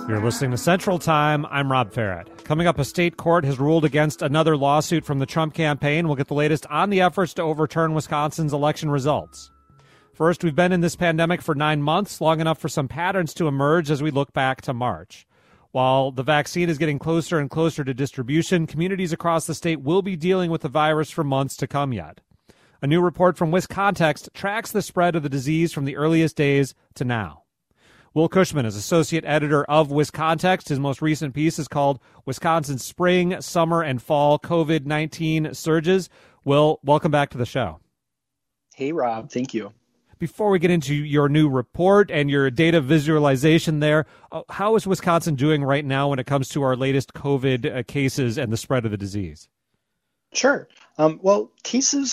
You're listening to Central Time. I'm Rob Farrett. Coming up, a state court has ruled against another lawsuit from the Trump campaign. We'll get the latest on the efforts to overturn Wisconsin's election results. First, we've been in this pandemic for 9 months, long enough for some patterns to emerge as we look back to March. While the vaccine is getting closer and closer to distribution, communities across the state will be dealing with the virus for months to come yet. A new report from WisContext tracks the spread of the disease from the earliest days to now. Will Cushman is associate editor of WisContext. His most recent piece is called Wisconsin's Spring, Summer, and Fall COVID-19 Surges. Will, welcome back to the show. Hey, Rob. Thank you. Before we get into your new report and your data visualization there, how is Wisconsin doing right now when it comes to our latest COVID cases and the spread of the disease? Sure. Cases,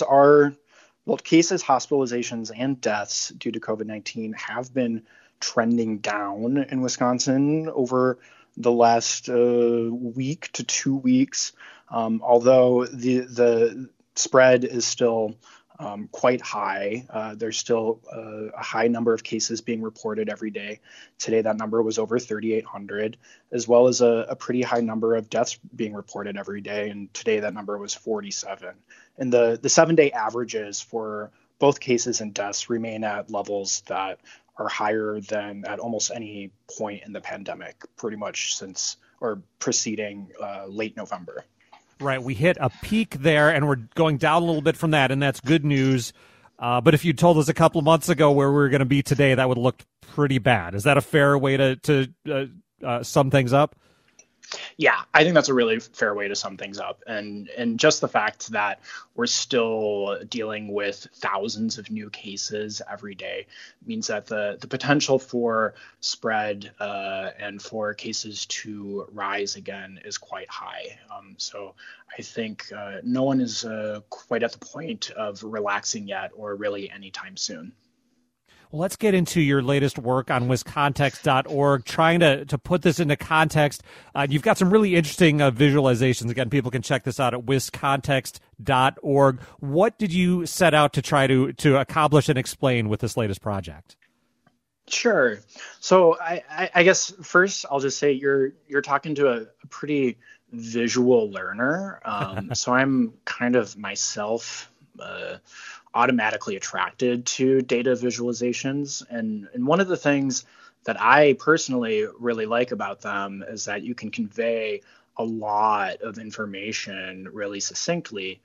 hospitalizations, and deaths due to COVID-19 have been trending down in Wisconsin over the last week to 2 weeks, although the spread is still quite high. There's still a high number of cases being reported every day. Today, that number was over 3,800, as well as a pretty high number of deaths being reported every day. And today, that number was 47. And the 7-day averages for both cases and deaths remain at levels that are higher than at almost any point in the pandemic, pretty much since or preceding late November. Right. We hit a peak there, and we're going down a little bit from that, and that's good news. But if you told us a couple of months ago where we were going to be today, that would have looked pretty bad. Is that a fair way to sum things up? Yeah, I think that's a really fair way to sum things up. And just the fact that we're still dealing with thousands of new cases every day means that the potential for spread and for cases to rise again is quite high. So I think no one is quite at the point of relaxing yet, or really anytime soon. Well, let's get into your latest work on wiscontext.org, trying to put this into context. You've got some really interesting visualizations. Again, people can check this out at wiscontext.org. What did you set out to try to accomplish and explain with this latest project? Sure. So I guess first I'll just say you're talking to a pretty visual learner. So I'm kind of myself automatically attracted to data visualizations. And one of the things that I personally really like about them is that you can convey a lot of information really succinctly.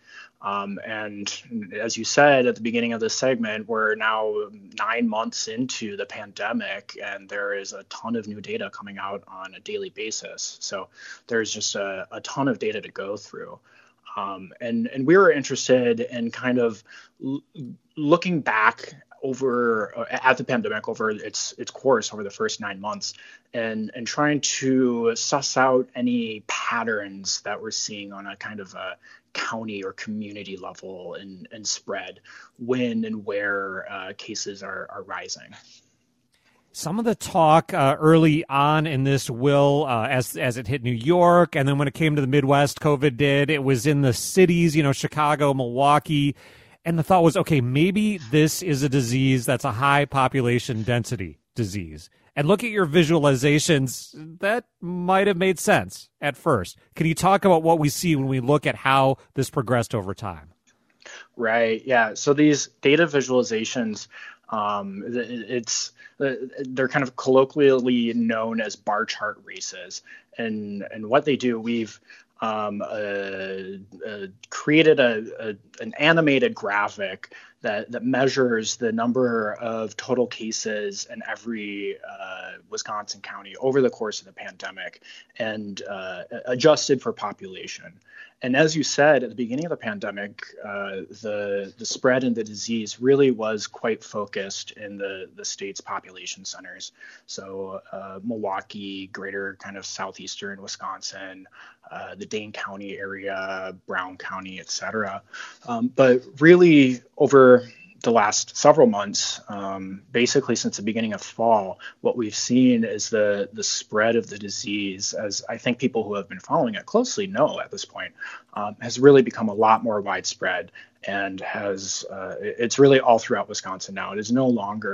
And as you said at the beginning of this segment, we're now 9 months into the pandemic, and there is a ton of new data coming out on a daily basis. So there's just a ton of data to go through. And we were interested in kind of looking back at the pandemic over its course over the first 9 months, and trying to suss out any patterns that we're seeing on a kind of a county or community level and spread when and where cases are rising. Some of the talk early on in this, Will, as it hit New York, and then when it came to the Midwest, COVID did, it was in the cities, Chicago, Milwaukee, and the thought was, okay, maybe this is a disease that's a high population density disease. And look at your visualizations, that might have made sense at first. Can you talk about what we see when we look at how this progressed over time? Right, yeah. So these data visualizations, they're kind of colloquially known as bar chart races, and what they do, we've created an animated graphic that measures the number of total cases in every Wisconsin county over the course of the pandemic, and adjusted for population. And as you said, at the beginning of the pandemic, the spread in the disease really was quite focused in the state's population centers. So Milwaukee, greater kind of southeastern Wisconsin, the Dane County area, Brown County, et cetera. But really over the last several months, basically since the beginning of fall, what we've seen is the spread of the disease, as I think people who have been following it closely know at this point, has really become a lot more widespread, and it's really all throughout Wisconsin now. It is no longer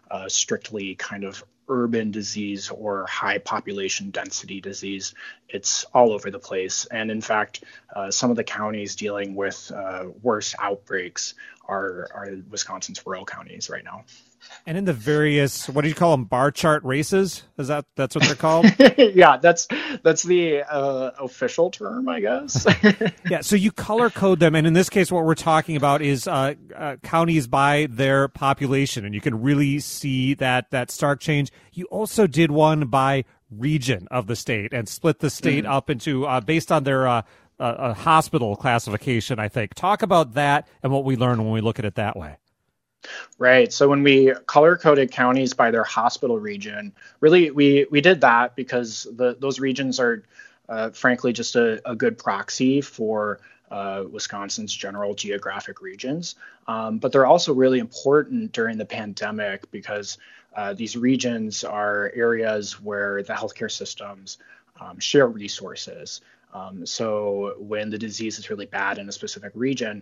strictly kind of urban disease or high population density disease. It's all over the place. And in fact, some of the counties dealing with worse outbreaks are Wisconsin's rural counties right now. And in the various, what do you call them, bar chart races? That's what they're called? Yeah, that's the official term, I guess. Yeah, so you color code them, and in this case, what we're talking about is counties by their population, and you can really see that stark change. You also did one by region of the state and split the state up into based on their hospital classification, I think. Talk about that and what we learn when we look at it that way. Right. So when we color-coded counties by their hospital region, really we did that because those regions are, frankly, just a good proxy for Wisconsin's general geographic regions. But they're also really important during the pandemic because these regions are areas where the healthcare systems share resources. So when the disease is really bad in a specific region,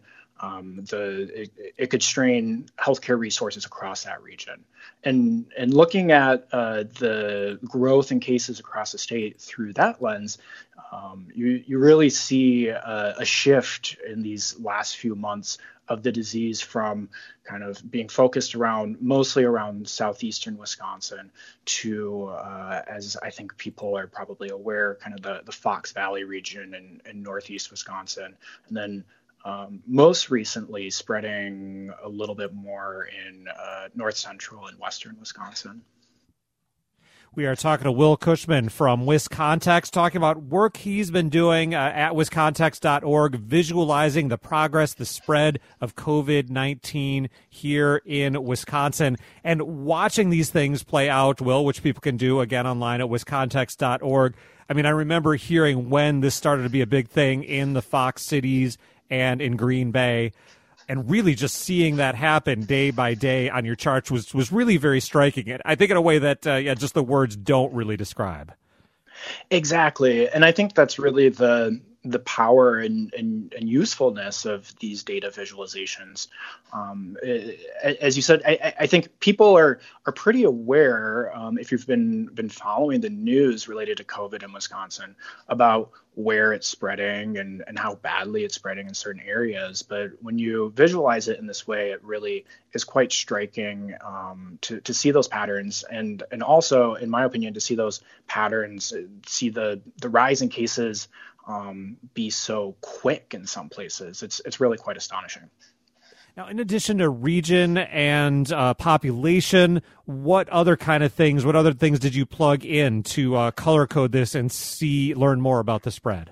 it could strain healthcare resources across that region. And looking at the growth in cases across the state through that lens, you really see a shift in these last few months of the disease from kind of being focused mostly around southeastern Wisconsin to, as I think people are probably aware, kind of the Fox Valley region and northeast Wisconsin. And then most recently spreading a little bit more in north central and western Wisconsin. We are talking to Will Cushman from WisContext, talking about work he's been doing at wiscontext.org, visualizing the progress, the spread of COVID-19 here in Wisconsin, and watching these things play out, Will, which people can do, again, online at wiscontext.org. I mean, I remember hearing when this started to be a big thing in the Fox cities and in Green Bay. And really just seeing that happen day by day on your charts was really very striking. And I think in a way that, just the words don't really describe. Exactly. And I think that's really the power and usefulness of these data visualizations. As you said, I think people are pretty aware, if you've been following the news related to COVID in Wisconsin, about where it's spreading and how badly it's spreading in certain areas. But when you visualize it in this way, it really is quite striking to see those patterns. And also, in my opinion, to see those patterns, see the rise in cases be so quick in some places. It's really quite astonishing. Now, in addition to region and population, what other things did you plug in to color code this and learn more about the spread?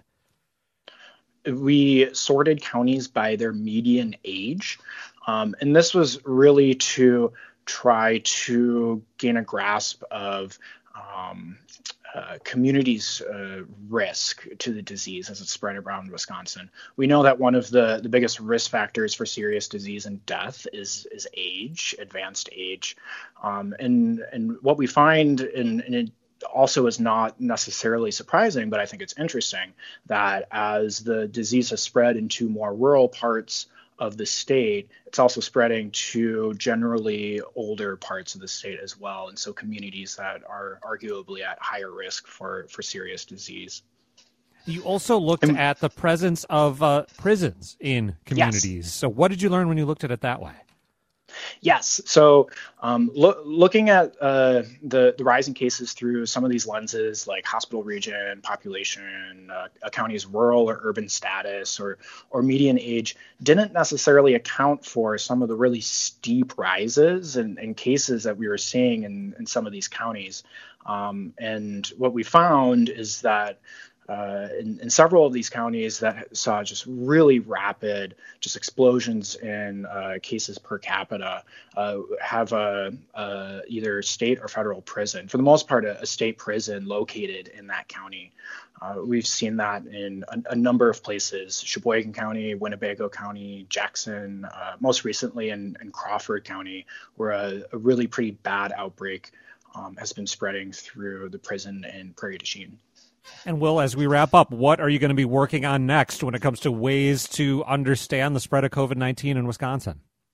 We sorted counties by their median age. And this was really to try to gain a grasp of communities' risk to the disease as it's spread around Wisconsin. We know that one of the biggest risk factors for serious disease and death is age, advanced age. And what we find, and it also is not necessarily surprising, but I think it's interesting, that as the disease has spread into more rural parts of the state, it's also spreading to generally older parts of the state as well. And so communities that are arguably at higher risk for serious disease. You also looked at the presence of prisons in communities. Yes. So what did you learn when you looked at it that way? Yes. So looking at the rise in cases through some of these lenses, like hospital region, population, a county's rural or urban status, or median age, didn't necessarily account for some of the really steep rises in cases that we were seeing in some of these counties. And what we found is that in several of these counties that saw just really rapid explosions in cases per capita have either state or federal prison. For the most part, a state prison located in that county. We've seen that in a number of places: Sheboygan County, Winnebago County, Jackson, most recently in Crawford County, where a really pretty bad outbreak has been spreading through the prison in Prairie du Chien. And Will, as we wrap up, what are you going to be working on next when it comes to ways to understand the spread of COVID-19 in Wisconsin?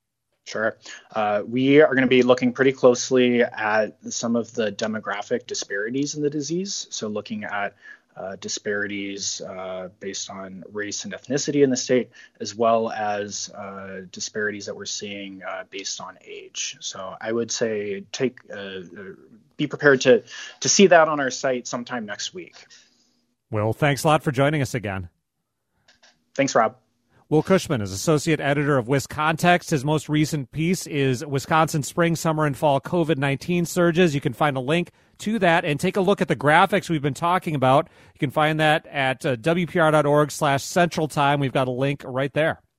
Sure. We are going to be looking pretty closely at some of the demographic disparities in the disease. So looking at disparities based on race and ethnicity in the state, as well as disparities that we're seeing based on age. So I would say be prepared to see that on our site sometime next week. Will, thanks a lot for joining us again. Thanks, Rob. Will Cushman is associate editor of WisContext. His most recent piece is Wisconsin Spring, Summer, and Fall COVID-19 Surges. You can find a link to that and take a look at the graphics we've been talking about. You can find that at WPR.org/Central Time. We've got a link right there.